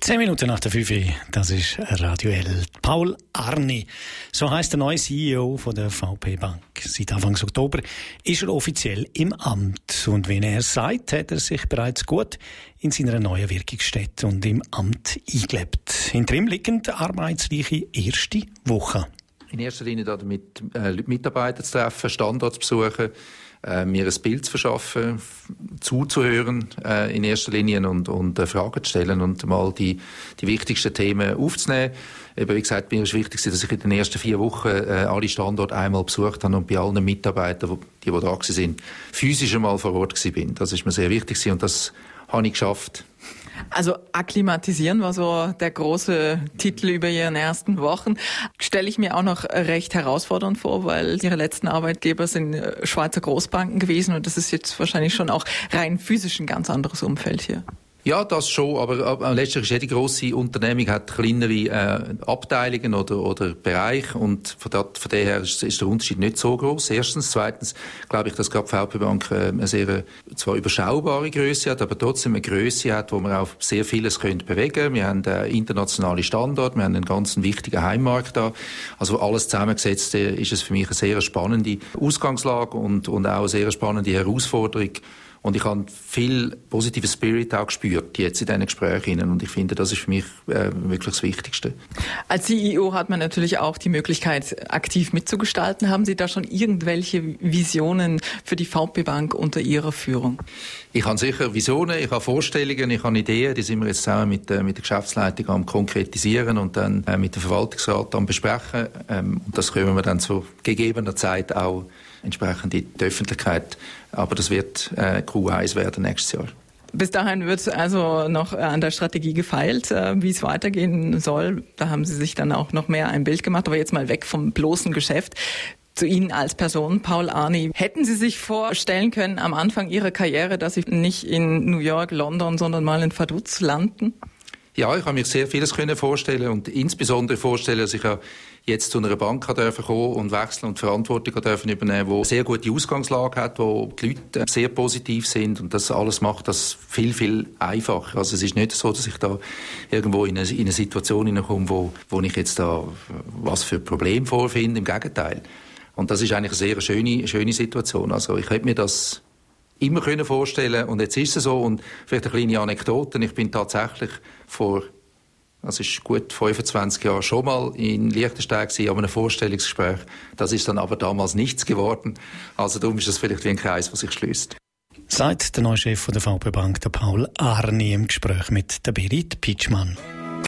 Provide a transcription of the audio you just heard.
10 Minuten nach der 5 Uhr, das ist Radio L. Paul Arni, so heisst der neue CEO von der VP Bank. Seit Anfang Oktober ist er offiziell im Amt. Und wie er sagt, hat er sich bereits gut in seiner neuen Wirkungsstätte und im Amt eingelebt. Hinter ihm liegend arbeitsreiche erste Woche. In erster Linie damit Mitarbeiter zu treffen, Standorte zu besuchen, mir ein Bild zu verschaffen, zuzuhören in erster Linie und Fragen zu stellen und mal die wichtigsten Themen aufzunehmen. Eben, wie gesagt, mir ist wichtig, dass ich in den ersten 4 Wochen alle Standorte einmal besucht habe und bei allen Mitarbeitern, die da waren, physisch einmal vor Ort bin. Das ist mir sehr wichtig und das habe ich geschafft. Also akklimatisieren war so der große Titel über Ihren ersten Wochen. Stelle ich mir auch noch recht herausfordernd vor, weil Ihre letzten Arbeitgeber sind Schweizer Großbanken gewesen und das ist jetzt wahrscheinlich schon auch rein physisch ein ganz anderes Umfeld hier. Ja, das schon, aber letztlich ist jede grosse Unternehmung hat kleinere Abteilungen oder Bereiche und von daher ist der Unterschied nicht so groß. Erstens. Zweitens glaube ich, dass gerade die VP Bank eine sehr zwar überschaubare Größe hat, aber trotzdem eine Größe hat, wo man auch sehr vieles bewegen können. Wir haben internationale Standorte, wir haben einen ganz wichtigen Heimmarkt da. Also alles zusammengesetzt ist es für mich eine sehr spannende Ausgangslage und auch eine sehr spannende Herausforderung. Und ich habe viel positiven Spirit auch gespürt, jetzt in diesen Gesprächen. Und ich finde, das ist für mich wirklich das Wichtigste. Als CEO hat man natürlich auch die Möglichkeit, aktiv mitzugestalten. Haben Sie da schon irgendwelche Visionen für die VP Bank unter Ihrer Führung? Ich habe sicher Visionen, ich habe Vorstellungen, ich habe Ideen. Die sind wir jetzt zusammen mit der Geschäftsleitung am konkretisieren und dann mit dem Verwaltungsrat am besprechen. Und das können wir dann zu gegebener Zeit auch entsprechend in die Öffentlichkeit. Aber das wird Q1 werden nächstes Jahr. Bis dahin wird also noch an der Strategie gefeilt, wie es weitergehen soll. Da haben Sie sich dann auch noch mehr ein Bild gemacht. Aber jetzt mal weg vom bloßen Geschäft. Zu Ihnen als Person, Paul Arni. Hätten Sie sich vorstellen können am Anfang Ihrer Karriere, dass Sie nicht in New York, London, sondern mal in Vaduz landen? Ja, ich habe mir sehr vieles vorstellen und insbesondere vorstellen, dass ich ja jetzt zu einer Bank kommen und wechseln und Verantwortung übernehmen, die eine sehr gute Ausgangslage hat, wo die Leute sehr positiv sind und das alles macht das viel, viel einfacher. Also es ist nicht so, dass ich da irgendwo in eine Situation hineinkomme, wo ich jetzt da was für Probleme vorfinde, im Gegenteil. Und das ist eigentlich eine sehr schöne Situation. Also ich hätte mir das immer vorstellen und jetzt ist es so. Und vielleicht eine kleine Anekdote. Ich bin tatsächlich das ist gut 25 Jahre schon mal in Liechtenstein gewesen, an einem Vorstellungsgespräch. Das ist dann aber damals nichts geworden. Also darum ist das vielleicht wie ein Kreis, der sich schließt. Sagt der neue Chef der VP Bank, der Paul Arni, im Gespräch mit der Berit Pitschmann.